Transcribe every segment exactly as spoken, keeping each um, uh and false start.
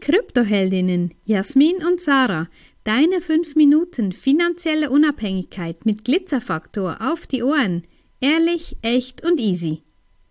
Kryptoheldinnen Jasmin und Sarah. Deine fünf Minuten finanzielle Unabhängigkeit mit Glitzerfaktor auf die Ohren. Ehrlich, echt und easy.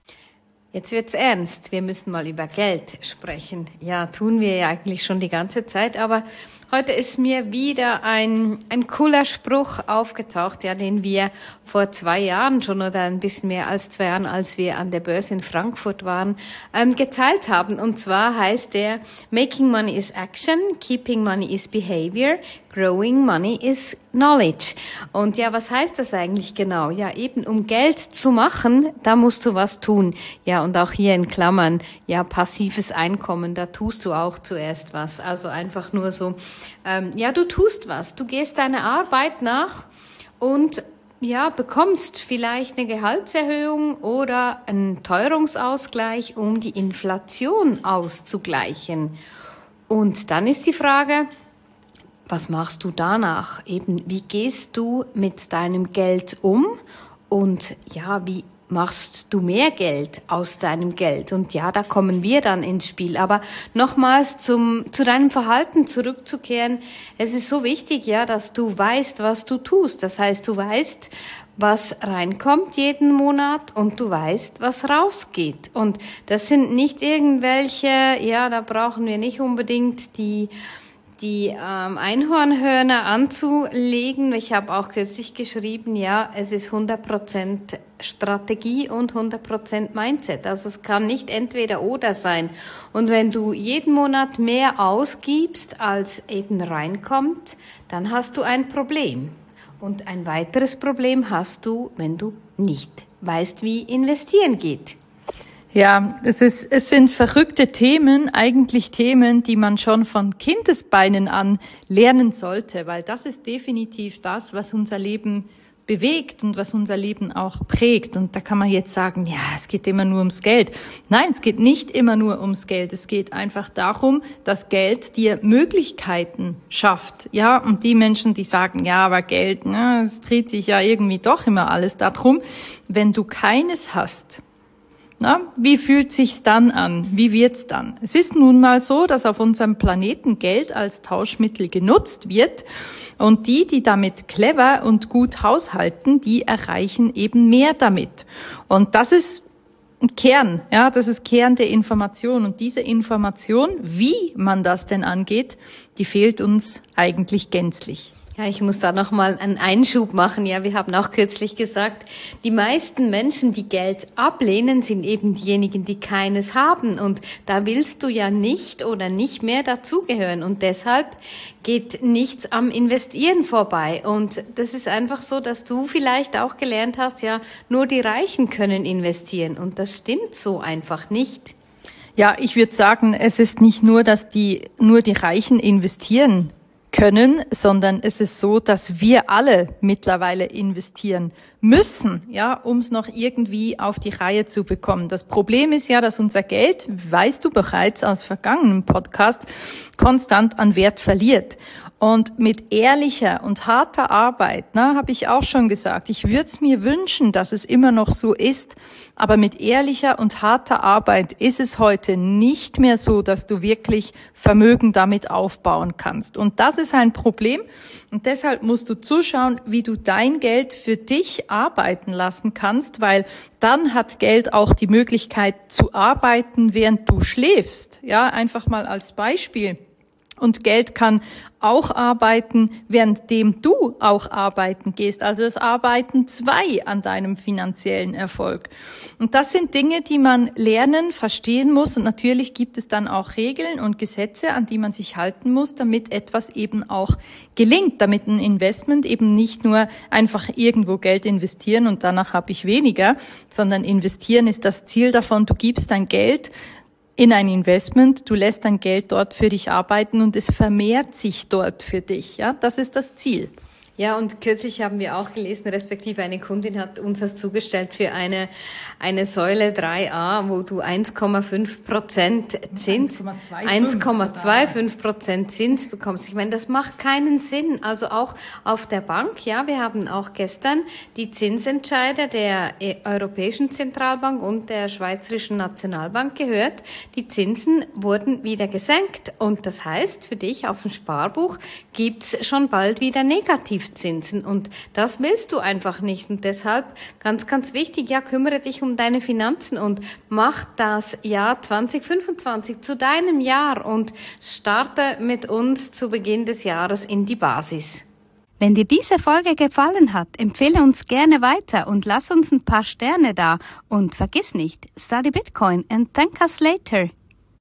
Jetzt wird's ernst. Wir müssen mal über Geld sprechen. Ja, tun wir ja eigentlich schon die ganze Zeit, aber heute ist mir wieder ein, ein cooler Spruch aufgetaucht, ja, den wir vor zwei Jahren schon oder ein bisschen mehr als zwei Jahren, als wir an der Börse in Frankfurt waren, ähm, geteilt haben. Und zwar heißt der, Making money is action, keeping money is behavior, growing money is knowledge. Und ja, was heißt das eigentlich genau? Ja, eben um Geld zu machen, da musst du was tun. Ja, und auch hier in Klammern, ja, passives Einkommen, da tust du auch zuerst was. Also einfach nur so, ähm, ja, du tust was. Du gehst deiner Arbeit nach und ja, bekommst vielleicht eine Gehaltserhöhung oder einen Teuerungsausgleich, um die Inflation auszugleichen. Und dann ist die Frage, was machst du danach? Eben, wie gehst du mit deinem Geld um? Und ja, wie machst du mehr Geld aus deinem Geld? Und ja, da kommen wir dann ins Spiel. Aber nochmals zum, zu deinem Verhalten zurückzukehren. Es ist so wichtig, ja, dass du weißt, was du tust. Das heißt, du weißt, was reinkommt jeden Monat und du weißt, was rausgeht. Und das sind nicht irgendwelche, ja, da brauchen wir nicht unbedingt die die ähm, Einhornhörner anzulegen. Ich habe auch kürzlich geschrieben, ja, es ist hundert Prozent Strategie und hundert Prozent Mindset. Also es kann nicht entweder oder sein. Und wenn du jeden Monat mehr ausgibst, als eben reinkommt, dann hast du ein Problem. Und ein weiteres Problem hast du, wenn du nicht weißt, wie investieren geht. Ja, es ist, es sind verrückte Themen, eigentlich Themen, die man schon von Kindesbeinen an lernen sollte, weil das ist definitiv das, was unser Leben bewegt und was unser Leben auch prägt. Und da kann man jetzt sagen, ja, es geht immer nur ums Geld. Nein, es geht nicht immer nur ums Geld. Es geht einfach darum, dass Geld dir Möglichkeiten schafft. Ja, und die Menschen, die sagen, ja, aber Geld, ne, es dreht sich ja irgendwie doch immer alles darum. Wenn du keines hast, na, wie fühlt sich's dann an? Wie wird's dann? Es ist nun mal so, dass auf unserem Planeten Geld als Tauschmittel genutzt wird und die, die damit clever und gut haushalten, die erreichen eben mehr damit. Und das ist ein Kern, ja, das ist Kern der Information. Und diese Information, wie man das denn angeht, die fehlt uns eigentlich gänzlich. Ja, ich muss da nochmal einen Einschub machen. Ja, wir haben auch kürzlich gesagt, die meisten Menschen, die Geld ablehnen, sind eben diejenigen, die keines haben. Und da willst du ja nicht oder nicht mehr dazugehören. Und deshalb geht nichts am Investieren vorbei. Und das ist einfach so, dass du vielleicht auch gelernt hast, ja, nur die Reichen können investieren. Und das stimmt so einfach nicht. Ja, ich würde sagen, es ist nicht nur, dass die, nur die Reichen investieren können, sondern es ist so, dass wir alle mittlerweile investieren müssen, ja, um es noch irgendwie auf die Reihe zu bekommen. Das Problem ist ja, dass unser Geld, weißt du bereits aus vergangenen Podcasts, konstant an Wert verliert. Und mit ehrlicher und harter Arbeit, ne, habe ich auch schon gesagt, ich würde es mir wünschen, dass es immer noch so ist, aber mit ehrlicher und harter Arbeit ist es heute nicht mehr so, dass du wirklich Vermögen damit aufbauen kannst. Und das ist ein Problem und deshalb musst du zuschauen, wie du dein Geld für dich arbeiten lassen kannst, weil dann hat Geld auch die Möglichkeit zu arbeiten, während du schläfst. Ja, einfach mal als Beispiel. Und Geld kann auch arbeiten, währenddem du auch arbeiten gehst. Also es arbeiten zwei an deinem finanziellen Erfolg. Und das sind Dinge, die man lernen, verstehen muss. Und natürlich gibt es dann auch Regeln und Gesetze, an die man sich halten muss, damit etwas eben auch gelingt, damit ein Investment eben nicht nur einfach irgendwo Geld investieren und danach habe ich weniger, sondern investieren ist das Ziel davon. Du gibst dein Geld in ein Investment, du lässt dein Geld dort für dich arbeiten und es vermehrt sich dort für dich. Ja, das ist das Ziel. Ja, und kürzlich haben wir auch gelesen, respektive eine Kundin hat uns das zugestellt für eine, eine Säule drei a, wo du eins Komma fünf Prozent Zins, eins Komma fünfundzwanzig Prozent Zins bekommst. Ich meine, das macht keinen Sinn. Also auch auf der Bank, ja, wir haben auch gestern die Zinsentscheider der Europäischen Zentralbank und der Schweizerischen Nationalbank gehört. Die Zinsen wurden wieder gesenkt und das heißt, für dich auf dem Sparbuch gibt's schon bald wieder Negativzinsen und das willst du einfach nicht und deshalb ganz, ganz wichtig, ja, kümmere dich um deine Finanzen und mach das Jahr zwanzig fünfundzwanzig zu deinem Jahr und starte mit uns zu Beginn des Jahres in die Basis. Wenn dir diese Folge gefallen hat, empfehle uns gerne weiter und lass uns ein paar Sterne da und vergiss nicht, study Bitcoin and thank us later.